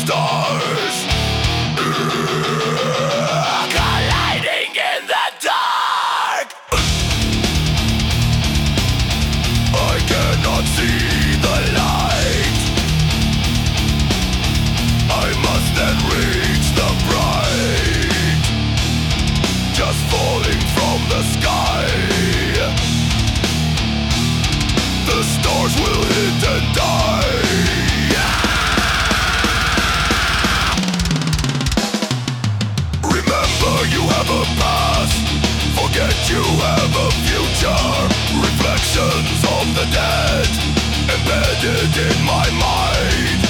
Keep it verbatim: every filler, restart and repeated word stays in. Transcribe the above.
stars, colliding in the dark. I cannot see the light. I must then reach the bright, just falling from the sky. The stars will hit and die. Remember you have a past, forget you have a future. Reflections of the dead embedded in my mind.